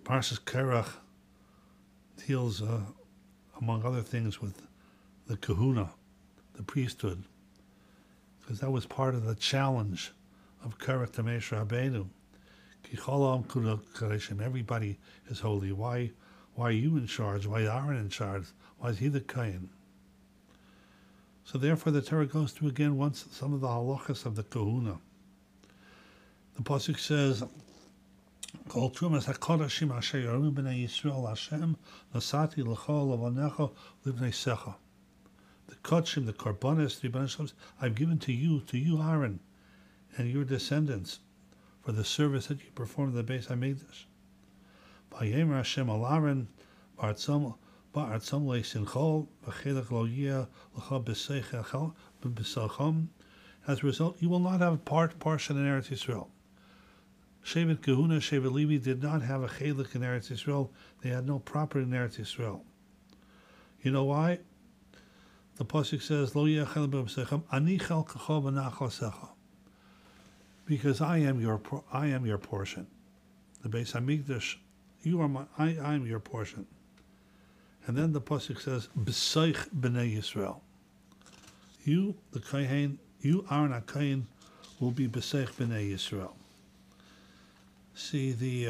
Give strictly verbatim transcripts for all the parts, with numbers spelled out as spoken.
Parshas Kerach deals, uh, among other things, with the kahuna, the priesthood, because that was part of the challenge of Kerach to Moshe Rabbeinu. Ki chol ha'am kula kadeshim. Everybody is holy. Why, why are you in charge? Why is Aaron in charge? Why is he the kohen? So therefore, the Torah goes through again once some of the halachas of the kahuna. The pasuk says, "Kol trumas hakodashim asher yarum b'nei Yisrael Hashem nasati l'chol avanecha livnei secha." The kodshim, the korbanos, the Rebbeinu I've given to you, to you, Aaron, and your descendants, for the service that you performed in the Beis Hamikdash. Vayemer Hashem al Aaron, ba'atzam ba'atzam le'sinchol v'chelech lo yeh l'cha b'seichachom. As a result, you will not have a part portion in Eretz Yisrael. Shevet Kahuna, Shevet Levi did not have a chelik in Eretz Yisrael. They had no property in Eretz Yisrael. You know why? The pasuk says, "Lo yechel b'sechem ani chelkacha v'nachal." Because I am your I am your portion. The Beis Hamikdash, you are my I, I am your portion. And then the pasuk says, "B'seich b'nei Yisrael." You, the kohen, you Aaron HaKohen, will be b'seich b'nei Yisrael. See the, uh,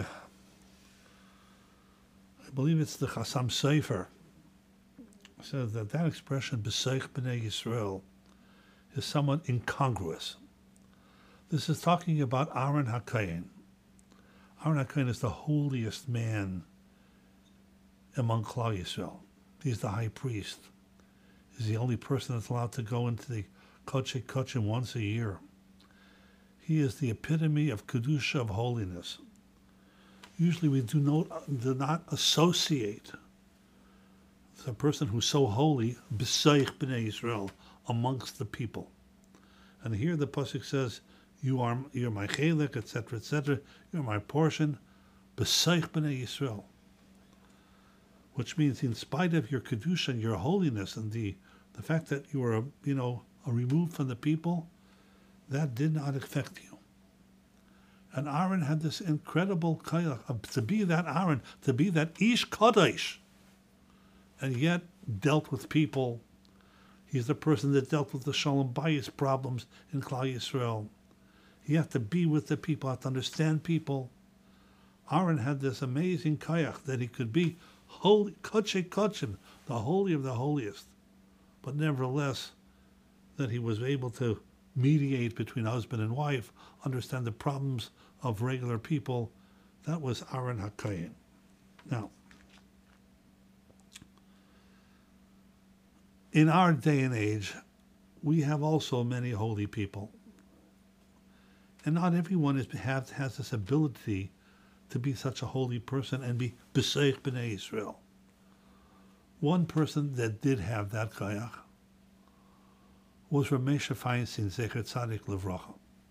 I believe it's the Chassam Sofer, says that that expression, B'seich b'nei Yisrael, is somewhat incongruous. This is talking about Aaron HaKohen. Aaron HaKohen is the holiest man among Klal Yisrael. He's the high priest. He's the only person that's allowed to go into the Kodesh Kodashim once a year. He is the epitome of Kedusha, of holiness. Usually we do not, do not associate the person who's so holy, B'seich b'nei Yisrael, amongst the people. And here the pasuk says, you are you're my chelik, et cetera, et cetera. You're my portion, B'seich b'nei Yisrael. Which means, in spite of your Kedusha and your holiness and the, the fact that you are, you know, removed from the people, that did not affect you. And Aaron had this incredible koyach to be that Aaron, to be that Ish Kodesh, and yet dealt with people. He's the person that dealt with the Shalom Bayis problems in Klal Yisrael. He had to be with the people, had to understand people. Aaron had this amazing koyach that he could be holy, Kodesh Kodashim, the holy of the holiest, but nevertheless that he was able to mediate between husband and wife, understand the problems of regular people. That was Aaron HaKohen. Now, in our day and age, we have also many holy people. And not everyone is, have, has this ability to be such a holy person and be B'seich b'nei Yisrael. One person that did have that koyach was Ramesha Feinstein, Zecher Tzadik Livracha.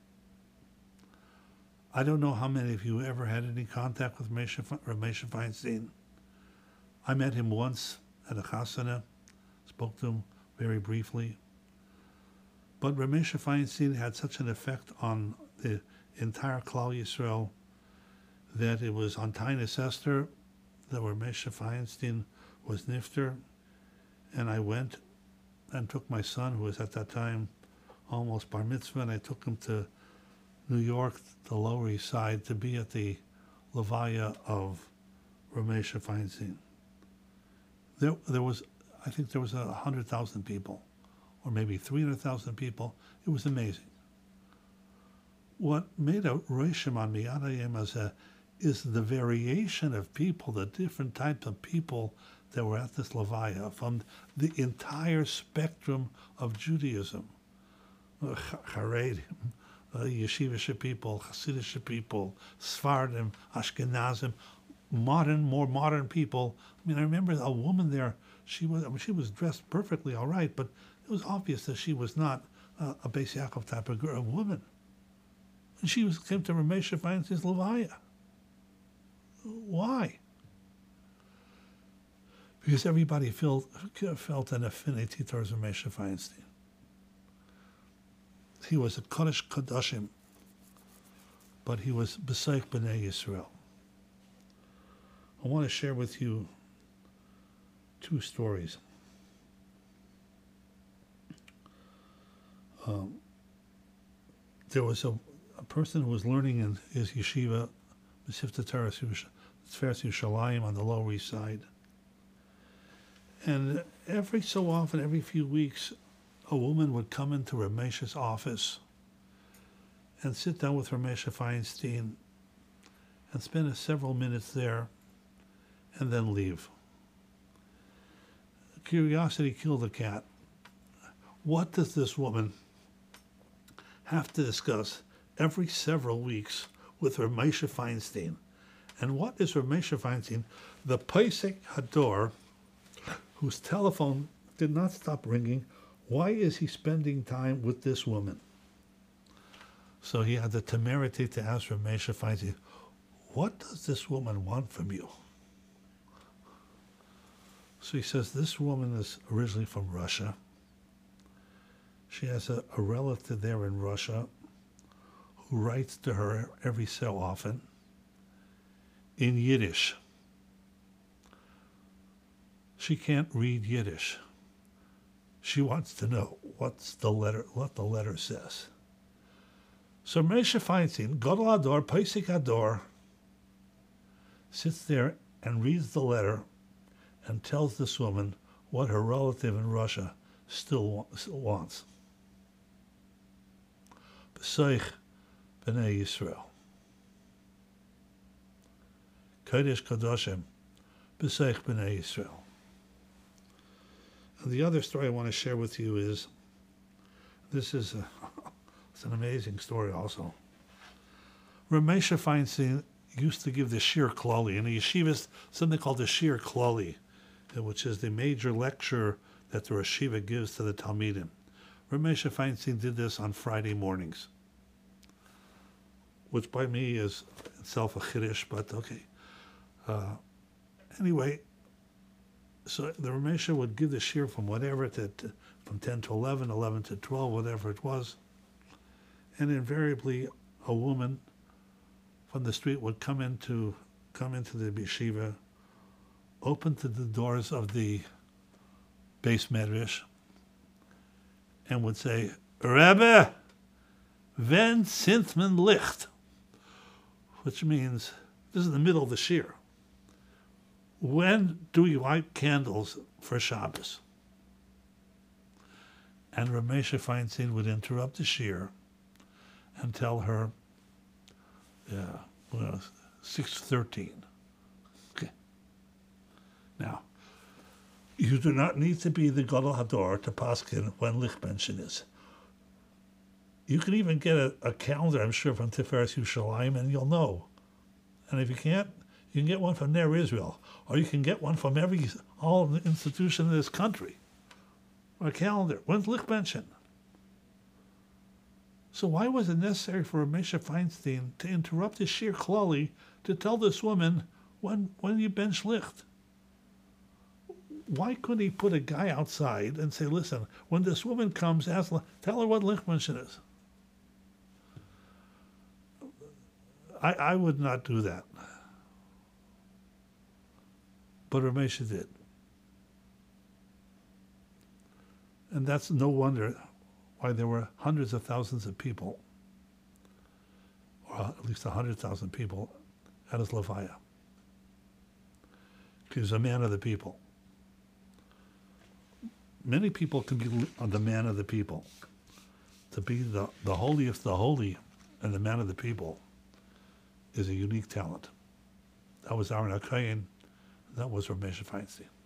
I don't know how many of you ever had any contact with Ramesha Feinstein. I met him once at a chasana, spoke to him very briefly. But Ramesha Feinstein had such an effect on the entire Klal Yisrael that it was on Tainus Esther that Ramesha Feinstein was nifter, and I went and took my son, who was at that time almost bar mitzvah, and I took him to New York, the Lower East Side, to be at the Levaya of Ramesha Feinstein. There, there was, I think there was a hundred thousand people, or maybe three hundred thousand people. It was amazing. What made a roshim on me, Adayim, as a, is the variation of people, the different types of people that were at this Levaya, from the entire spectrum of Judaism. Charedim, uh, Yeshivish people, Hasidish people, Sfardim, Ashkenazim, modern, more modern people. I mean, I remember a woman there, she was I mean, she was dressed perfectly all right, but it was obvious that she was not uh, a Beis Yaakov type of girl, woman. And she was came to Ramesha Feinstein's Levaya. Why? Because everybody felt, felt an affinity towards Ramesha Feinstein. He was a Kodesh Kodashim, but he was B'seich b'nei Yisrael. I want to share with you two stories. Um, there was a, a person who was learning in his yeshiva, Mesivta Torah Tzveres Yerushalayim on the Lower East Side. And every so often, every few weeks, a woman would come into Ramesh's office and sit down with Ramesh Feinstein and spend several minutes there and then leave. Curiosity killed the cat. What does this woman have to discuss every several weeks with Ramesh Feinstein? And what is Ramesh Feinstein? The Pesach Hador, whose telephone did not stop ringing. Why is he spending time with this woman? So he had the temerity to ask Ramesh Feinstein, what does this woman want from you? So he says, this woman is originally from Russia. She has a, a relative there in Russia who writes to her every so often in Yiddish. She can't read Yiddish. She wants to know what's the letter, what the letter says. So Moshe Feinstein, Gadol Hador, Pesach Hador, sits there and reads the letter and tells this woman what her relative in Russia still, still wants. B'seich b'nei Yisrael. Kodesh Kadoshim, b'seich b'nei Yisrael. And the other story I want to share with you is, this is a, it's an amazing story also. Ramesh Feinstein used to give the Shir Klali, in the yeshivas, something called the Shir Klali, which is the major lecture that the yeshiva gives to the Talmidim. Ramesh Feinstein did this on Friday mornings, which by me is itself a chiddush, but okay. Uh, anyway, so the Ramesha would give the shir from whatever to, to from ten to eleven, eleven to twelve, whatever it was, and invariably a woman from the street would come into come into the yeshiva, open to the doors of the base medrash, and would say, "Rebbe, wen sint men licht," which means this is the middle of the shir. When do we light candles for Shabbos? And Ramesh Feinstein would interrupt the shir and tell her, yeah, well, six thirteen. Okay. Now, you do not need to be the Gadol Hador to paskin when Lichtbenchen is. You can even get a, a calendar, I'm sure, from Tiferes Yerushalayim, and you'll know. And if you can't, you can get one from Ner Israel, or you can get one from every all the institution in this country. Or a calendar. When's Lichtbenchen? So why was it necessary for Ramesh Feinstein to interrupt his Shir Klali to tell this woman when when you bench Licht? Why couldn't he put a guy outside and say, "Listen, when this woman comes, ask, tell her what Lichtbenchen is"? I I would not do that. But Ramesh did. And that's no wonder why there were hundreds of thousands of people, or at least one hundred thousand people, at his Levaya. He was a man of the people. Many people can be the man of the people. To be the, the holiest the holy and the man of the people is a unique talent. That was Aaron HaKohen. That was Ramesh Feinstein.